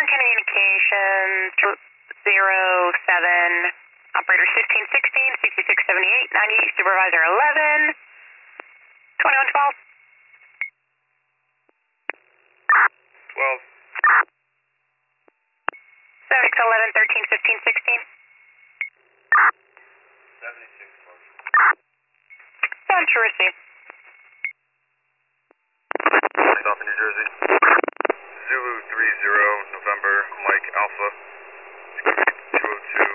Eastern Communications, 07, operators 1516, 6678, 90, supervisor 11, 2112. 12. 7611, 13, 15, 16. 76. Sound to receive. Stop in New Jersey. Zulu 30, November, Mike Alpha. 202.